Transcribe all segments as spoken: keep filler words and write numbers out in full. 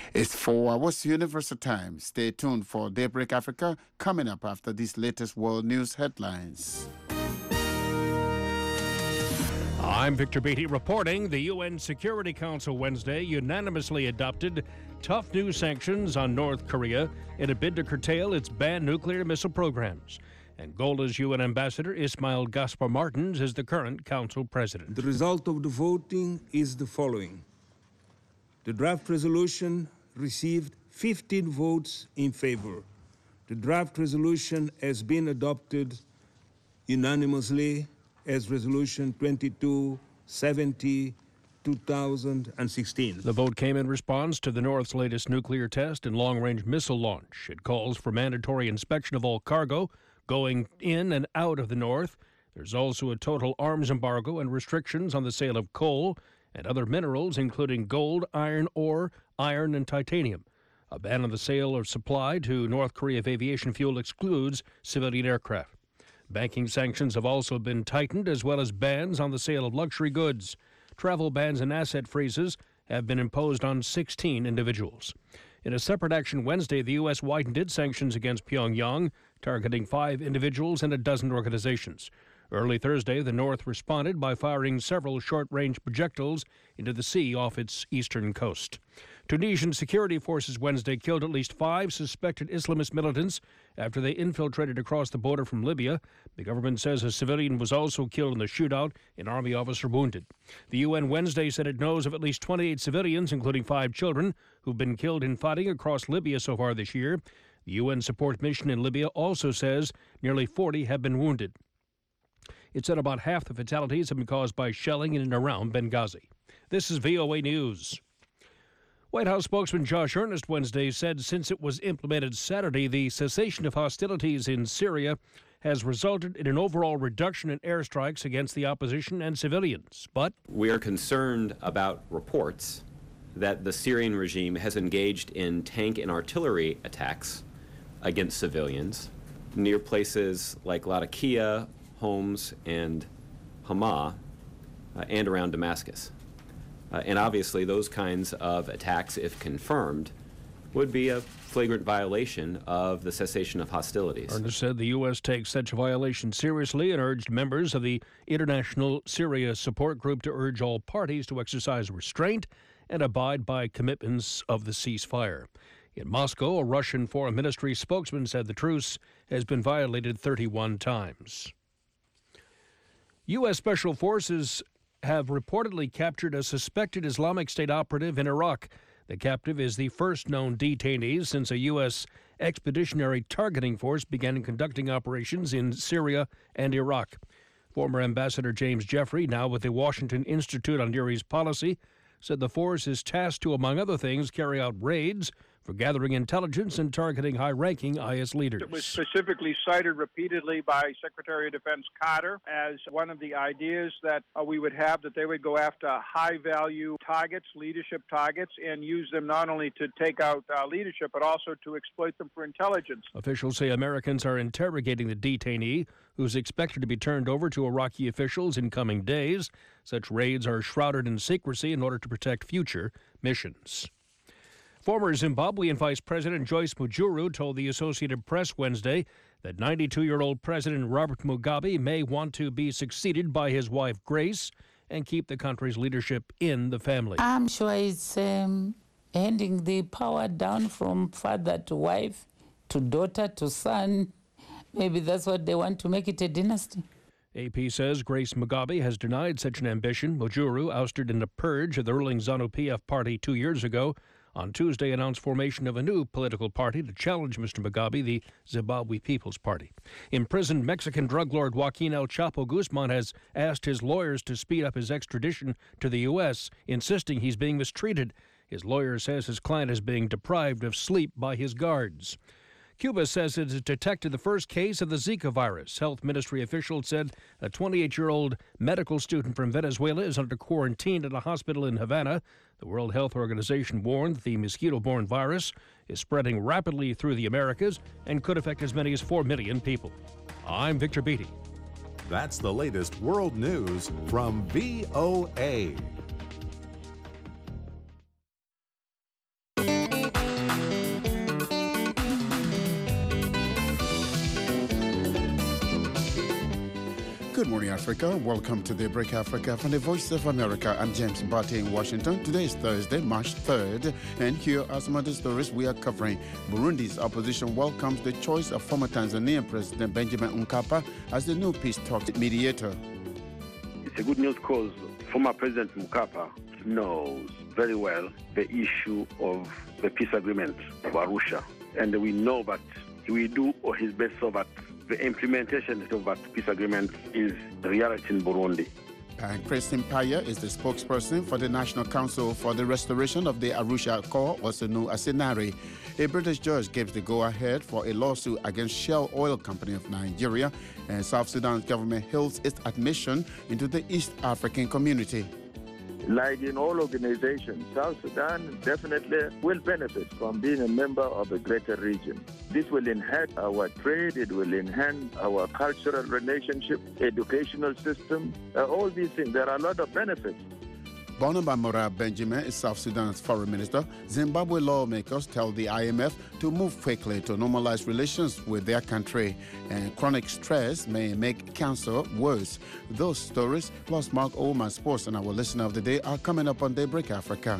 It's four hours Universal Time. Stay tuned for Daybreak Africa coming up after these latest world news headlines. I'm Victor Beatty reporting. The U N Security Council Wednesday unanimously adopted tough new sanctions on North Korea in a bid to curtail its banned nuclear missile programs. Angola's U N Ambassador Ismail Gaspar Martins is the current council president. The result of the voting is the following. The draft resolution received fifteen votes in favor. The draft resolution has been adopted unanimously as Resolution twenty-two seventy, two thousand sixteen. The vote came in response to the North's latest nuclear test and long-range missile launch. It calls for mandatory inspection of all cargo going in and out of the North. There's also a total arms embargo and restrictions on the sale of coal and other minerals, including gold, iron ore, iron, and titanium. A ban on the sale or supply to North Korea of aviation fuel excludes civilian aircraft. Banking sanctions have also been tightened, as well as bans on the sale of luxury goods. Travel bans and asset freezes have been imposed on sixteen individuals. In a separate action Wednesday, the U S widened its sanctions against Pyongyang, targeting five individuals and a dozen organizations. Early Thursday, the North responded by firing several short-range projectiles into the sea off its eastern coast. Tunisian security forces Wednesday killed at least five suspected Islamist militants after they infiltrated across the border from Libya. The government says a civilian was also killed in the shootout, an army officer wounded. The U N Wednesday said it knows of at least twenty-eight civilians, including five children, who've been killed in fighting across Libya so far this year. The U N support mission in Libya also says nearly forty have been wounded. It said about half the fatalities have been caused by shelling in and around Benghazi. This is V O A News. White House spokesman Josh Earnest Wednesday said since it was implemented Saturday, the cessation of hostilities in Syria has resulted in an overall reduction in airstrikes against the opposition and civilians. But we are concerned about reports that the Syrian regime has engaged in tank and artillery attacks against civilians near places like Latakia, Homs, and Hama, uh, and around Damascus. Uh, and obviously those kinds of attacks, if confirmed, would be a flagrant violation of the cessation of hostilities. Earnest said the U S takes such a violation seriously and urged members of the International Syria Support Group to urge all parties to exercise restraint and abide by commitments of the ceasefire. In Moscow, a Russian Foreign Ministry spokesman said the truce has been violated thirty-one times. U S Special Forces have reportedly captured a suspected Islamic State operative in Iraq. The captive is the first known detainee since a U S expeditionary targeting force began conducting operations in Syria and Iraq. Former Ambassador James Jeffrey, now with the Washington Institute on Near East Policy, said the force is tasked to, among other things, carry out raids for gathering intelligence and targeting high-ranking I S leaders. It was specifically cited repeatedly by Secretary of Defense Carter as one of the ideas that uh, we would have, that they would go after high-value targets, leadership targets, and use them not only to take out uh, leadership, but also to exploit them for intelligence. Officials say Americans are interrogating the detainee, who's expected to be turned over to Iraqi officials in coming days. Such raids are shrouded in secrecy in order to protect future missions. Former Zimbabwean Vice President Joyce Mujuru told the Associated Press Wednesday that ninety-two-year-old President Robert Mugabe may want to be succeeded by his wife Grace and keep the country's leadership in the family. I'm sure it's um, handing the power down from father to wife to daughter to son. Maybe that's what they want, to make it a dynasty. A P says Grace Mugabe has denied such an ambition. Mujuru, ousted in a purge of the ruling ZANU-P F party two years ago, on Tuesday announced formation of a new political party to challenge Mister Mugabe, the Zimbabwe People's Party. Imprisoned Mexican drug lord Joaquin El Chapo Guzman has asked his lawyers to speed up his extradition to the U S, insisting he's being mistreated. His lawyer says his client is being deprived of sleep by his guards. Cuba says it has detected the first case of the Zika virus. Health ministry officials said a twenty-eight-year-old medical student from Venezuela is under quarantine at a hospital in Havana. The World Health Organization warned that the mosquito-borne virus is spreading rapidly through the Americas and could affect as many as four million people. I'm Victor Beatty. That's the latest world news from V O A. Good morning, Africa. Welcome to Daybreak Africa from the Voice of America. I'm James Mbate in Washington. Today is Thursday, March third, and here are some of the stories we are covering. Burundi's opposition welcomes the choice of former Tanzanian President Benjamin Mkapa as the new peace talks mediator. It's a good news because former President Mkapa knows very well the issue of the peace agreement of Arusha, and we know that he will do his best so that the implementation of that peace agreement is reality in Burundi. And Chris Simpaya is the spokesperson for the National Council for the Restoration of the Arusha Accord, also known as SENARE. A British judge gives the go-ahead for a lawsuit against Shell Oil Company of Nigeria, and South Sudan's government hails its admission into the East African Community. Like in all organizations, South Sudan definitely will benefit from being a member of a greater region. This will enhance our trade, it will enhance our cultural relationship, educational system, uh, all these things. There are a lot of benefits. Barnaba Mora Benjamin is South Sudan's foreign minister. Zimbabwe lawmakers tell the I M F to move quickly to normalize relations with their country, and chronic stress may make cancer worse. Those stories, plus Mark Oman Sports and our listener of the day, are coming up on Daybreak Africa.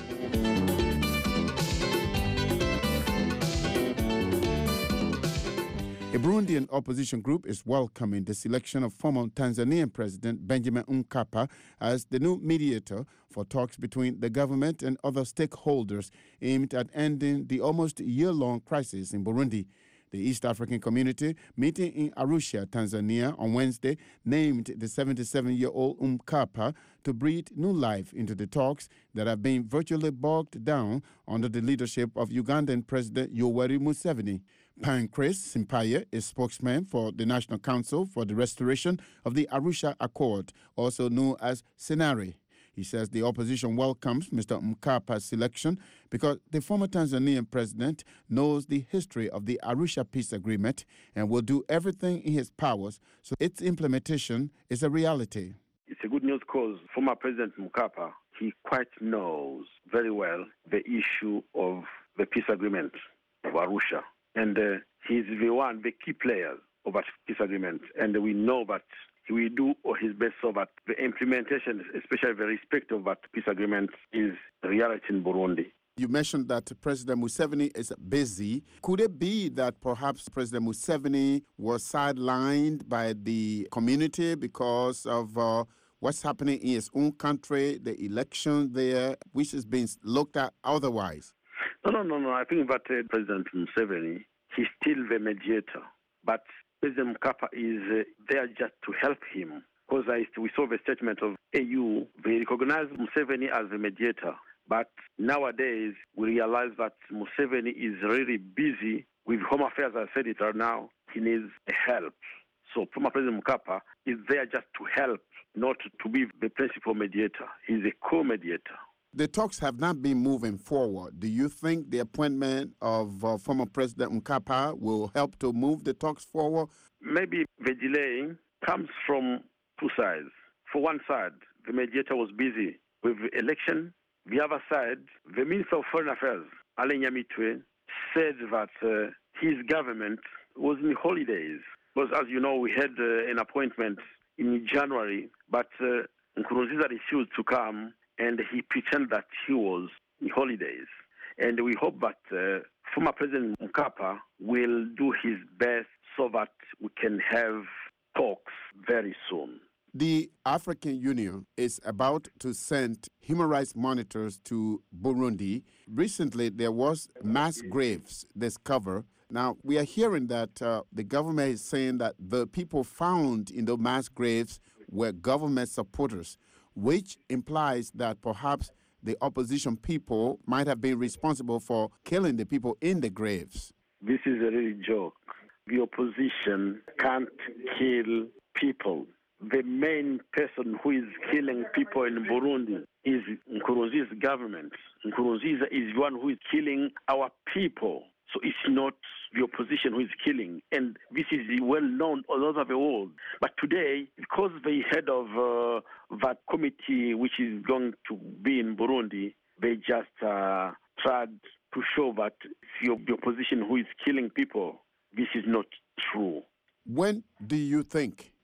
A Burundian opposition group is welcoming the selection of former Tanzanian President Benjamin Mkapa as the new mediator for talks between the government and other stakeholders aimed at ending the almost year-long crisis in Burundi. The East African Community, meeting in Arusha, Tanzania on Wednesday, named the seventy-seven-year-old Mkapa to breathe new life into the talks that have been virtually bogged down under the leadership of Ugandan President Yoweri Museveni. Pancras Simpaya is spokesman for the National Council for the Restoration of the Arusha Accord, also known as SENARE. He says the opposition welcomes Mister Mkapa's selection because the former Tanzanian president knows the history of the Arusha Peace Agreement and will do everything in his powers so its implementation is a reality. It's a good news because former President Mkapa, he quite knows very well the issue of the peace agreement of Arusha. And uh, he's the one, the key players of that peace agreement. And we know that he will do his best so that the implementation, especially the respect of that peace agreement, is reality in Burundi. You mentioned that President Museveni is busy. Could it be that perhaps President Museveni was sidelined by the community because of uh, what's happening in his own country, the election there, which is being looked at otherwise? No, no, no, no. I think that uh, President Museveni, he's still the mediator. But President Mkapa is uh, there just to help him. Because I, we saw the statement of A U, they recognize Museveni as the mediator. But nowadays, we realize that Museveni is really busy with home affairs. I said it right now. He needs help. So former President Mkapa is there just to help, not to be the principal mediator. He's a co-mediator. The talks have not been moving forward. Do you think the appointment of uh, former President Mkapa will help to move the talks forward? Maybe the delay comes from two sides. For one side, the mediator was busy with the election. The other side, the Minister of Foreign Affairs, Alain Nyamitwe, said that uh, his government was in holidays. Because, as you know, we had uh, an appointment in January, but uh, Nkurunziza refused to come, and he pretended that he was in holidays. And we hope that uh, former President Mkapa will do his best so that we can have talks very soon. The African Union is about to send human rights monitors to Burundi. Recently, there was mass graves discovered. Now, we are hearing that uh, the government is saying that the people found in the mass graves were government supporters, which implies that perhaps the opposition people might have been responsible for killing the people in the graves. This is a real joke. The opposition can't kill people. The main person who is killing people in Burundi is Nkurunziza's government. Nkurunziza is the one who is killing our people. So it's not the opposition who is killing. And this is well known all over the world. But today, because the head of uh, that committee, which is going to be in Burundi, they just uh, tried to show that the, the opposition who is killing people, this is not true. When do you think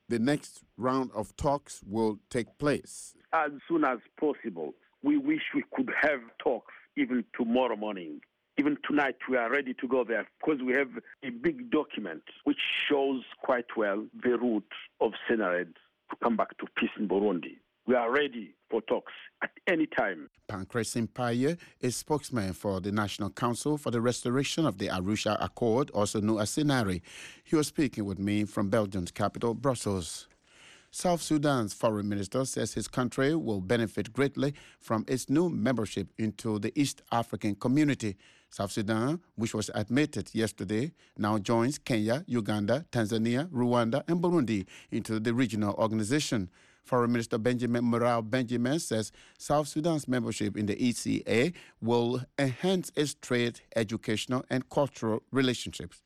the next round of talks will take place? As soon as possible. We wish we could have talks even tomorrow morning. Even tonight, we are ready to go there because we have a big document which shows quite well the route of Senared to come back to peace in Burundi. We are ready for talks at any time. Pancras Mpaye is spokesman for the National Council for the Restoration of the Arusha Accord, also known as Senare. He was speaking with me from Belgium's capital, Brussels. South Sudan's foreign minister says his country will benefit greatly from its new membership into the East African Community. South Sudan, which was admitted yesterday, now joins Kenya, Uganda, Tanzania, Rwanda, and Burundi into the regional organization. Foreign Minister Benjamin Moral Benjamin says South Sudan's membership in the E C A will enhance its trade, educational, and cultural relationships.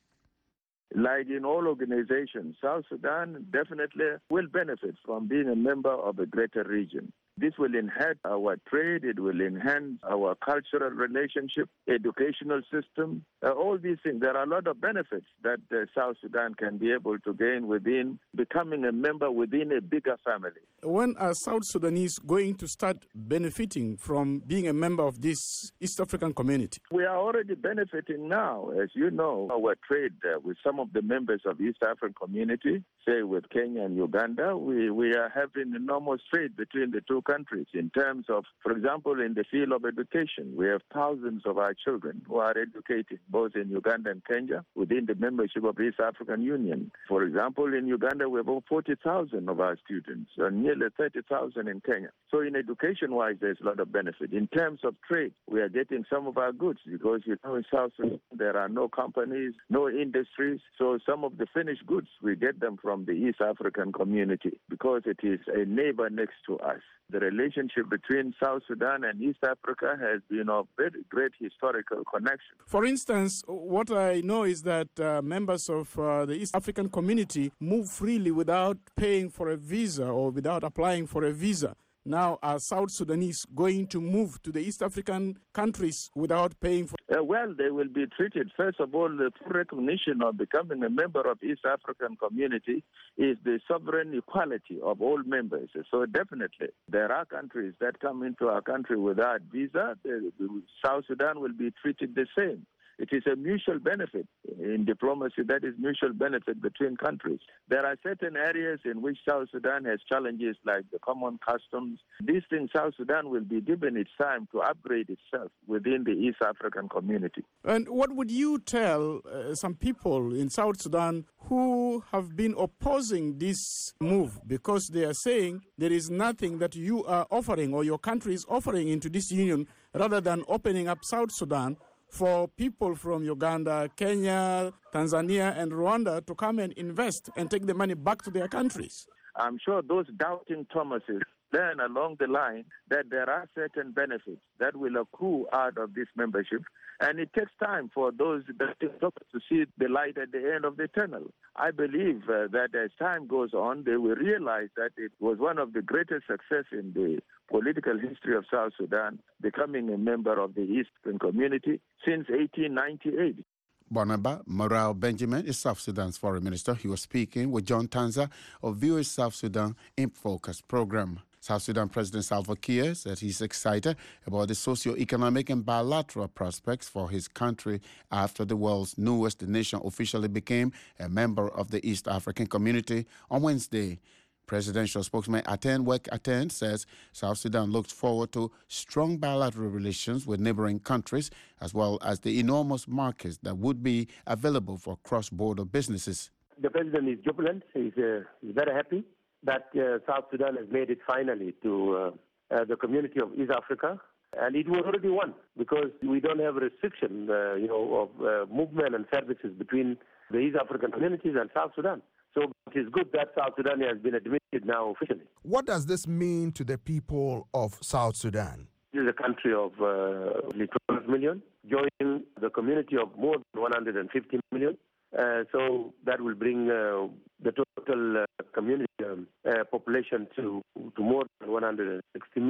Like in all organizations, South Sudan definitely will benefit from being a member of a greater region. This will enhance our trade, it will enhance our cultural relationship, educational system, uh, all these things. There are a lot of benefits that uh, South Sudan can be able to gain within becoming a member within a bigger family. When are South Sudanese going to start benefiting from being a member of this East African community? We are already benefiting now. As you know, our trade uh, with some of the members of the East African community, say with Kenya and Uganda, we, we are having enormous trade between the two countries in terms of, for example, in the field of education. We have thousands of our children who are educated both in Uganda and Kenya within the membership of the East African Union. For example, in Uganda, we have over forty thousand of our students, and nearly thirty thousand in Kenya. So in education-wise, there's a lot of benefit. In terms of trade, we are getting some of our goods because, you know, in South Sudan, there are no companies, no industries. So some of the finished goods, we get them from the East African community because it is a neighbor next to us. The relationship between South Sudan and East Africa has been of very great historical connection. For instance, what I know is that uh, members of uh, the East African community move freely without paying for a visa or without applying for a visa. Now, are South Sudanese going to move to the East African countries without paying for? Uh, well, they will be treated. First of all, the full recognition of becoming a member of East African community is the sovereign equality of all members. So definitely, there are countries that come into our country without visa. The, the South Sudan will be treated the same. It is a mutual benefit. In diplomacy, that is mutual benefit between countries. There are certain areas in which South Sudan has challenges like the common customs. These things, South Sudan will be given its time to upgrade itself within the East African community. And what would you tell uh, some people in South Sudan who have been opposing this move because they are saying there is nothing that you are offering or your country is offering into this union rather than opening up South Sudan for people from Uganda, Kenya, Tanzania, and Rwanda to come and invest and take the money back to their countries? I'm sure those doubting Thomases learn along the line that there are certain benefits that will accrue out of this membership, and it takes time for those doubting Thomases to see the light at the end of the tunnel. I believe uh, that as time goes on, they will realize that it was one of the greatest success in the political history of South Sudan, becoming a member of the Eastern Community since eighteen ninety-eight. Barnaba Moral Benjamin is South Sudan's foreign minister. He was speaking with John Tanza of V O A South Sudan in Focus program. South Sudan President Salva Kiir said he's excited about the socio-economic and bilateral prospects for his country after the world's newest nation officially became a member of the East African Community on Wednesday. Presidential spokesman Aten Wek Aten says South Sudan looks forward to strong bilateral relations with neighboring countries, as well as the enormous markets that would be available for cross-border businesses. The president is jubilant. He's, uh, he's very happy that uh, South Sudan has made it finally to uh, uh, the community of East Africa. And it was already won because we don't have a restriction, uh, you know, of uh, movement and services between the East African communities and South Sudan. So it is good that South Sudan has been admitted now officially. What does this mean to the people of South Sudan? This is a country of uh, twelve million, joining the community of more than one hundred fifty million. Uh, so that will bring uh, the total uh, community um, uh, population to, to more than one hundred sixty million.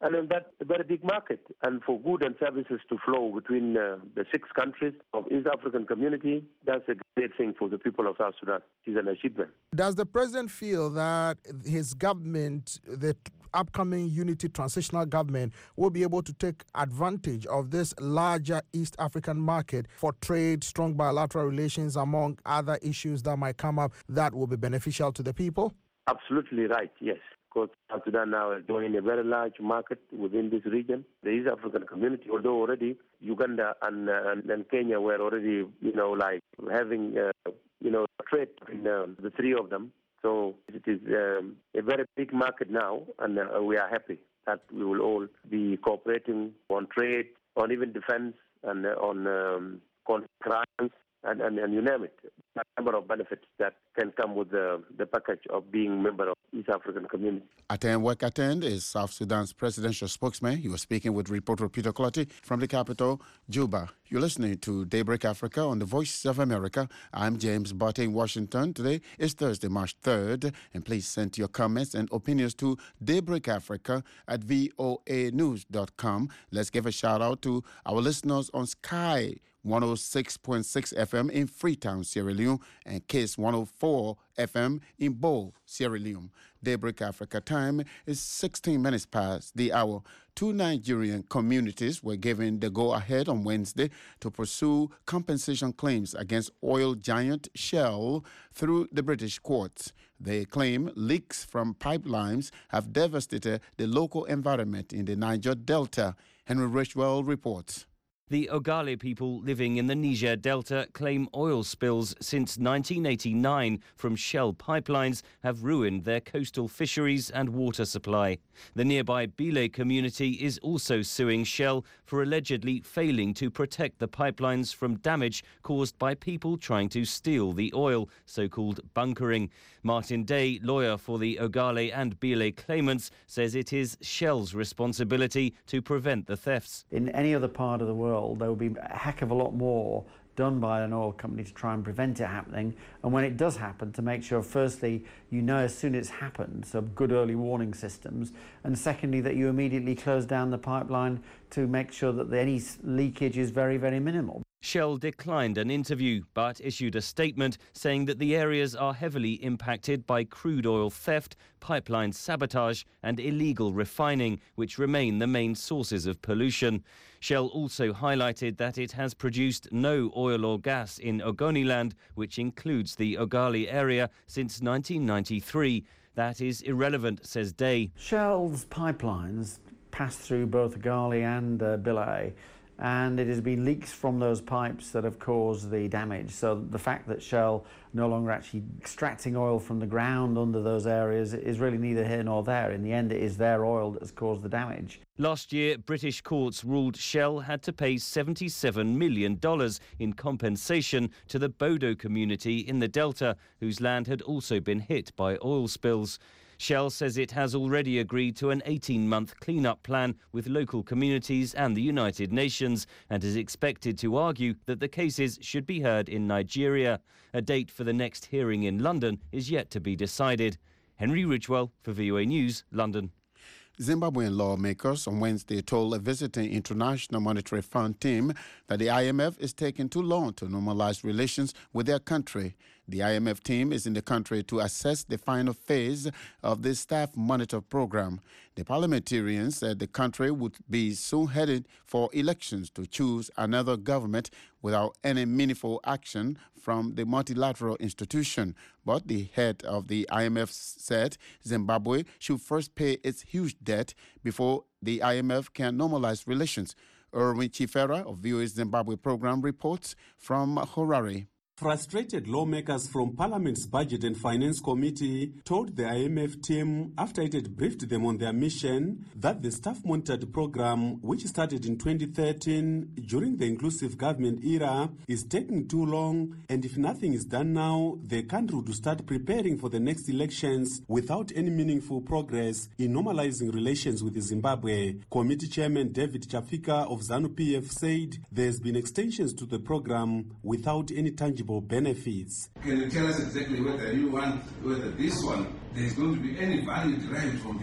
And then that's a very big market. And for goods and services to flow between uh, the six countries of East African community, that's a great thing for the people of South Sudan. It's an achievement. Does the president feel that his government, the upcoming unity transitional government, will be able to take advantage of this larger East African market for trade, strong bilateral relations, among other issues that might come up that will be beneficial to the people? Absolutely right, yes. Because South Sudan now is joining a very large market within this region. The East African community, although already Uganda and, uh, and Kenya were already, you know, like having, uh, you know, trade between uh, the three of them. So it is um, a very big market now, and uh, we are happy that we will all be cooperating on trade, on even defense, and uh, on um, crimes, and, and, and you name it. A number of benefits that can come with the, the package of being member of East African community. Aten Wek Aten is South Sudan's presidential spokesman. He was speaking with reporter Peter Clotty from the capital, Juba. You're listening to Daybreak Africa on the Voice of America. I'm James Botte in Washington. Today is Thursday, March third, and please send your comments and opinions to daybreakafrica at voa news dot com. Let's give a shout out to our listeners on Sky one oh six point six F M in Freetown, Sierra Leone, and Kiss one oh four F M in Bole, Sierra Leone. Daybreak Africa time is sixteen minutes past the hour. Two Nigerian communities were given the go-ahead on Wednesday to pursue compensation claims against oil giant Shell through the British courts. They claim leaks from pipelines have devastated the local environment in the Niger Delta. Henry Richwell reports. The Ogale people living in the Niger Delta claim oil spills since nineteen eighty-nine from Shell pipelines have ruined their coastal fisheries and water supply. The nearby Bile community is also suing Shell for allegedly failing to protect the pipelines from damage caused by people trying to steal the oil, so-called bunkering. Martin Day, lawyer for the Ogale and Bile claimants, says it is Shell's responsibility to prevent the thefts. In any other part of the world, there would be a heck of a lot more done by an oil company to try and prevent it happening, and when it does happen, to make sure firstly you know as soon as it's happened, so good early warning systems, and secondly that you immediately close down the pipeline to make sure that any leakage is very, very minimal. Shell declined an interview but issued a statement saying that the areas are heavily impacted by crude oil theft, pipeline sabotage and illegal refining, which remain the main sources of pollution. Shell also highlighted that it has produced no oil or gas in Ogoniland, which includes the Ogale area, since nineteen ninety-three. That is irrelevant, says Day. Shell's pipelines pass through both Ogale and uh, Bile, and it has been leaks from those pipes that have caused the damage. So the fact that Shell no longer actually extracting oil from the ground under those areas is really neither here nor there. In the end, it is their oil that has caused the damage. Last year, British courts ruled Shell had to pay seventy-seven million dollars in compensation to the Bodo community in the Delta, whose land had also been hit by oil spills. Shell says it has already agreed to an eighteen-month clean-up plan with local communities and the United Nations, and is expected to argue that the cases should be heard in Nigeria. A date for the next hearing in London is yet to be decided. Henry Ridgewell for V O A News, London. Zimbabwean lawmakers on Wednesday told a visiting International Monetary Fund team that the I M F is taking too long to normalize relations with their country. The I M F team is in the country to assess the final phase of the staff monitor program. The parliamentarians said the country would be soon headed for elections to choose another government without any meaningful action from the multilateral institution. But the head of the I M F said Zimbabwe should first pay its huge debt before the I M F can normalize relations. Erwin Chifera of V O A's Zimbabwe program reports from Harare. Frustrated lawmakers from Parliament's Budget and Finance Committee told the I M F team, after it had briefed them on their mission, that the staff-monitored program, which started in twenty thirteen during the inclusive government era, is taking too long, and if nothing is done now, the country would start preparing for the next elections without any meaningful progress in normalizing relations with Zimbabwe. Committee Chairman David Chafika of ZANU-P F said there's been extensions to the program without any tangible benefits. Can you tell us exactly whether you want, whether this one, there's going to be any value derived from this,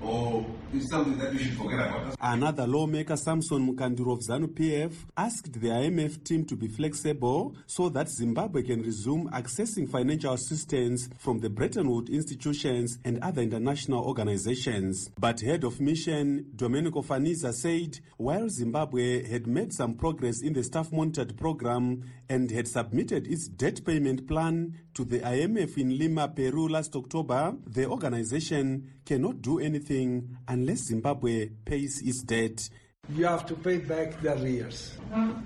or is something that we should forget about? Another lawmaker, Samson Mukandiro of ZANU P F, asked the I M F team to be flexible so that Zimbabwe can resume accessing financial assistance from the Bretton Woods institutions and other international organizations. But head of mission Domenico Faniza said while Zimbabwe had made some progress in the staff-monitored program and had submitted its debt payment plan to the I M F in Lima, Peru last October, the organization cannot do anything unless Zimbabwe pays its debt. You have to pay back the arrears.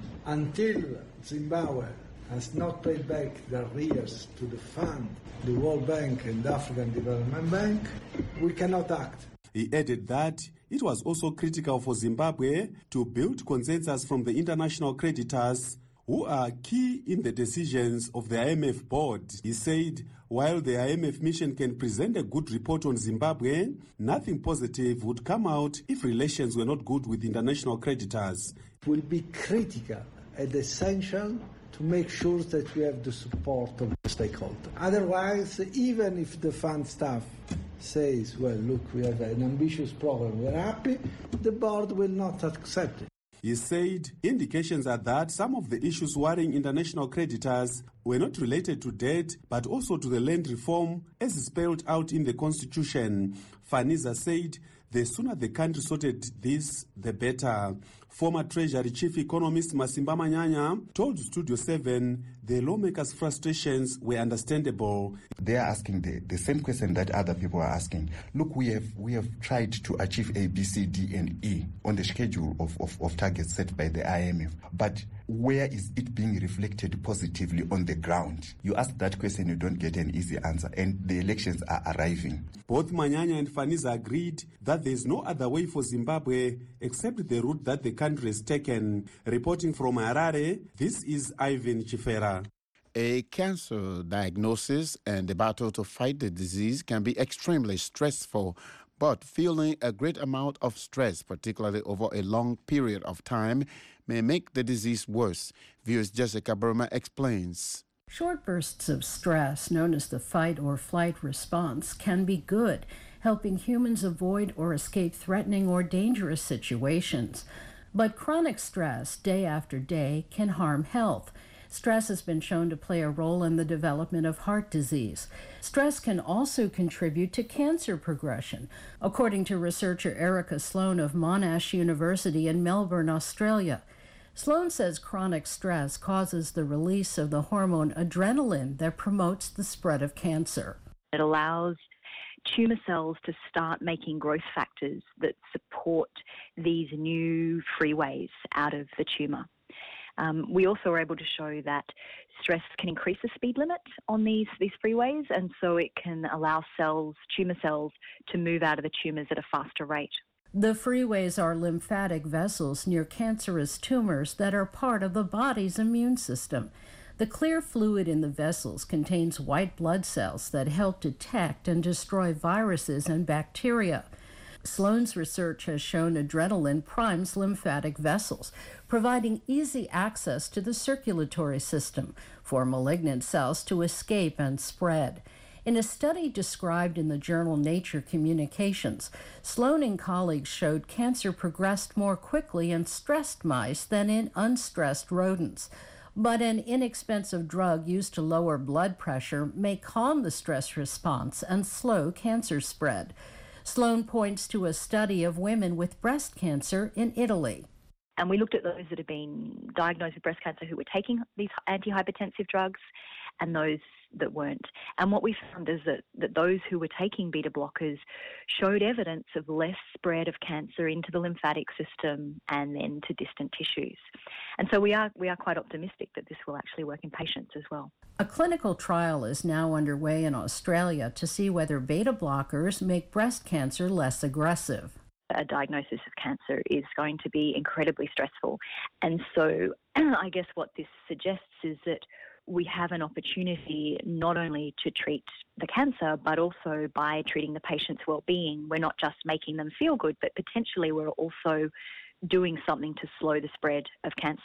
Until Zimbabwe has not paid back the arrears to the fund, the World Bank and the African Development Bank, we cannot act. He added that it was also critical for Zimbabwe to build consensus from the international creditors who are key in the decisions of the I M F board. He said while the I M F mission can present a good report on Zimbabwe, nothing positive would come out if relations were not good with international creditors. It will be critical and essential to make sure that we have the support of the stakeholders. Otherwise, even if the fund staff says, well, look, we have an ambitious program, we're happy, the board will not accept it. He said indications are that some of the issues worrying international creditors were not related to debt, but also to the land reform as spelled out in the constitution. Faniza said the sooner the country sorted this, the better. Former Treasury Chief Economist Masimba Manyanya told Studio seven the lawmakers' frustrations were understandable. They are asking the, the same question that other people are asking. Look, we have we have tried to achieve A, B, C, D, and E on the schedule of, of, of targets set by the I M F. But where is it being reflected positively on the ground? You ask that question, you don't get an easy answer, and the elections are arriving. Both Manyanya and Faniza agreed that there is no other way for Zimbabwe except the route that the country has taken. Reporting from Harare, this is Ivan Chifera. A cancer diagnosis and the battle to fight the disease can be extremely stressful, but feeling a great amount of stress, particularly over a long period of time, may make the disease worse. Viewers Jessica Burma explains. Short bursts of stress, known as the fight or flight response, can be good, helping humans avoid or escape threatening or dangerous situations. But chronic stress, day after day, can harm health. Stress has been shown to play a role in the development of heart disease. Stress can also contribute to cancer progression, according to researcher Erica Sloan of Monash University in Melbourne, Australia. Sloan says chronic stress causes the release of the hormone adrenaline that promotes the spread of cancer. It allows tumour cells to start making growth factors that support these new freeways out of the tumour. Um, we also are able to show that stress can increase the speed limit on these, these freeways, and so it can allow cells, tumour cells, to move out of the tumours at a faster rate. The freeways are lymphatic vessels near cancerous tumors that are part of the body's immune system. The clear fluid in the vessels contains white blood cells that help detect and destroy viruses and bacteria. Sloan's research has shown adrenaline primes lymphatic vessels, providing easy access to the circulatory system for malignant cells to escape and spread. In a study described in the journal Nature Communications, Sloan and colleagues showed cancer progressed more quickly in stressed mice than in unstressed rodents. But an inexpensive drug used to lower blood pressure may calm the stress response and slow cancer spread. Sloan points to a study of women with breast cancer in Italy. And we looked at those that had been diagnosed with breast cancer who were taking these antihypertensive drugs and those that weren't. And what we found is that, that those who were taking beta blockers showed evidence of less spread of cancer into the lymphatic system and then to distant tissues. And so we are we are quite optimistic that this will actually work in patients as well. A clinical trial is now underway in Australia to see whether beta blockers make breast cancer less aggressive. A diagnosis of cancer is going to be incredibly stressful. And so I guess what this suggests is that we have an opportunity not only to treat the cancer, but also by treating the patient's well-being. We're not just making them feel good, but potentially we're also doing something to slow the spread of cancer.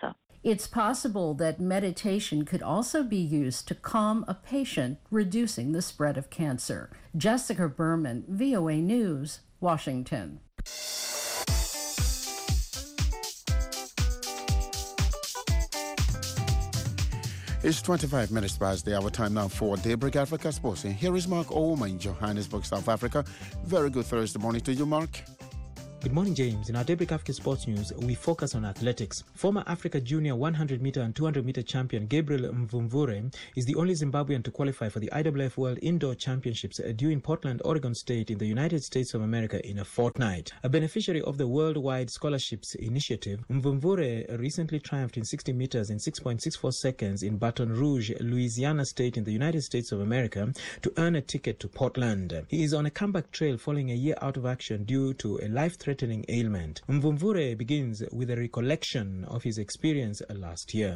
It's possible that meditation could also be used to calm a patient, reducing the spread of cancer. Jessica Berman, V O A News, Washington. It's twenty-five minutes past the hour time now for Daybreak Africa Sports. And here is Mark Ouma in Johannesburg, South Africa. Very good Thursday morning to you, Mark. Good morning, James. In our Daybreak Africa Sports News, we focus on athletics. Former Africa Junior one hundred meter and two hundred meter champion Gabriel Mvumvure is the only Zimbabwean to qualify for the I W F World Indoor Championships due in Portland, Oregon State in the United States of America in a fortnight. A beneficiary of the Worldwide Scholarships Initiative, Mvumvure recently triumphed in sixty meters in six point six four seconds in Baton Rouge, Louisiana State in the United States of America to earn a ticket to Portland. He is on a comeback trail following a year out of action due to a life-threatening ailment. Mvumvure begins with a recollection of his experience last year.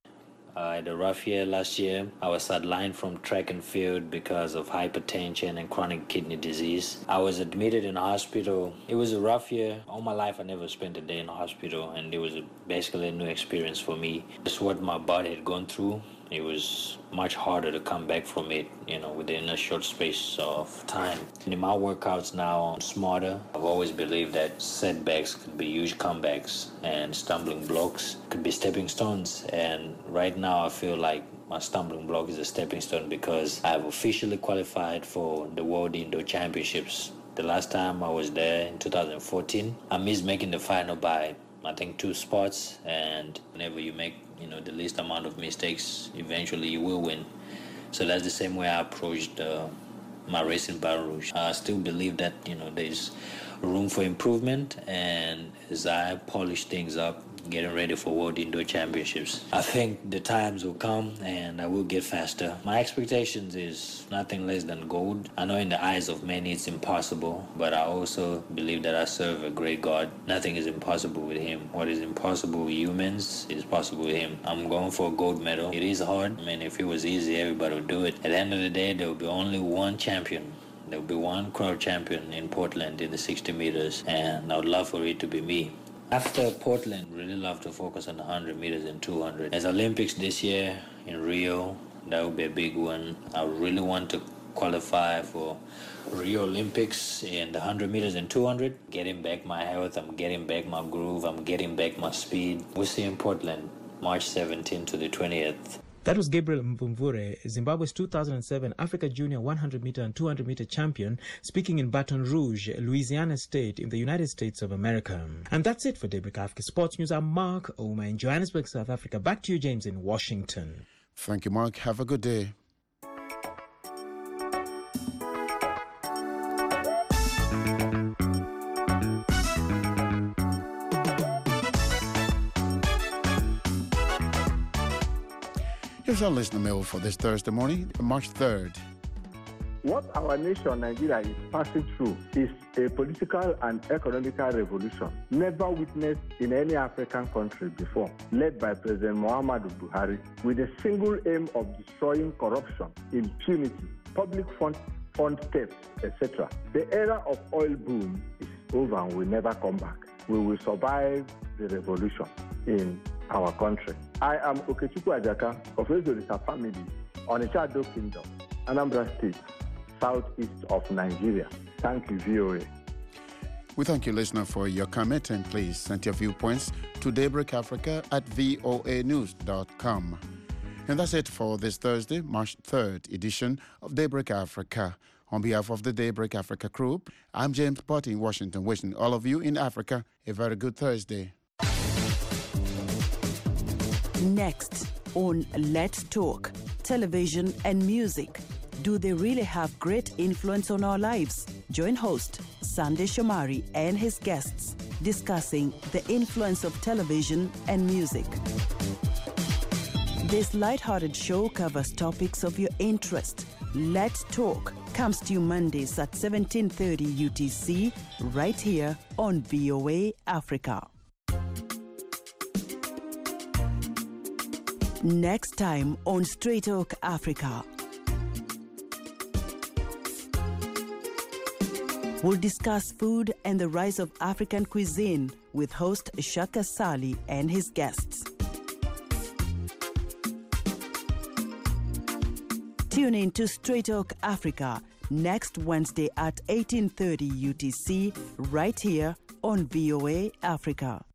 I had a rough year last year. I was sidelined from track and field because of hypertension and chronic kidney disease. I was admitted in a hospital. It was a rough year. All my life I never spent a day in a hospital, and it was a, basically a new experience for me. It's what my body had gone through. It was much harder to come back from it, you know, within a short space of time. In my workouts now, I'm smarter. I've always believed that setbacks could be huge comebacks and stumbling blocks could be stepping stones. And right now I feel like my stumbling block is a stepping stone because I've officially qualified for the World Indoor Championships. The last time I was there in two thousand fourteen, I missed making the final by I think two spots, and whenever you make, you know, the least amount of mistakes, eventually you will win. So that's the same way I approached uh, my race in Baton Rouge. I still believe that, you know, there's room for improvement, and as I polish things up, getting ready for World Indoor Championships, I think the times will come and I will get faster. My expectations is nothing less than gold. I know in the eyes of many it's impossible, but I also believe that I serve a great God. Nothing is impossible with him. What is impossible with humans is possible with him. I'm going for a gold medal. It is hard. I mean, if it was easy, everybody would do it. At the end of the day, there will be only one champion. There will be one crowd champion in Portland in the sixty meters, and I would love for it to be me. After Portland, really love to focus on the one hundred meters and two hundred. As Olympics this year in Rio, that would be a big one. I really want to qualify for Rio Olympics in the one hundred meters and two hundred. Getting back my health, I'm getting back my groove, I'm getting back my speed. We'll see in Portland, March seventeenth to the twentieth. That was Gabriel Mvumvure, Zimbabwe's two thousand seven Africa Junior one hundred meter and two hundred meter champion, speaking in Baton Rouge, Louisiana State in the United States of America. And that's it for Daybreak Africa Sports News. I'm Mark Ouma in Johannesburg, South Africa. Back to you, James, in Washington. Thank you, Mark. Have a good day. Here's our listener mail for this Thursday morning, March third. What our nation, Nigeria, is passing through is a political and economical revolution never witnessed in any African country before, led by President Muhammadu Buhari, with a single aim of destroying corruption, impunity, public fund, fund theft, et cetera. The era of oil boom is over and will never come back. We will survive the revolution in our country. I am Okechukwu Ajaka of Ezorisa family, Onitsha Ado Kingdom, Anambra State, southeast of Nigeria. Thank you, V O A. We thank you, listener, for your comment, and please send your viewpoints to Daybreak Africa at voa news dot com. And that's it for this Thursday, March third edition of Daybreak Africa. On behalf of the Daybreak Africa crew, I'm James Potty in Washington, wishing all of you in Africa a very good Thursday. Next on Let's Talk, television and music. Do they really have great influence on our lives? Join host Sandy Shomari and his guests discussing the influence of television and music. This light-hearted show covers topics of your interest. Let's Talk comes to you Mondays at seventeen thirty U T C, right here on V O A Africa. Next time on Straight Talk Africa, we'll discuss food and the rise of African cuisine with host Shaka Sali and his guests. Tune in to Straight Talk Africa next Wednesday at eighteen thirty U T C right here on V O A Africa.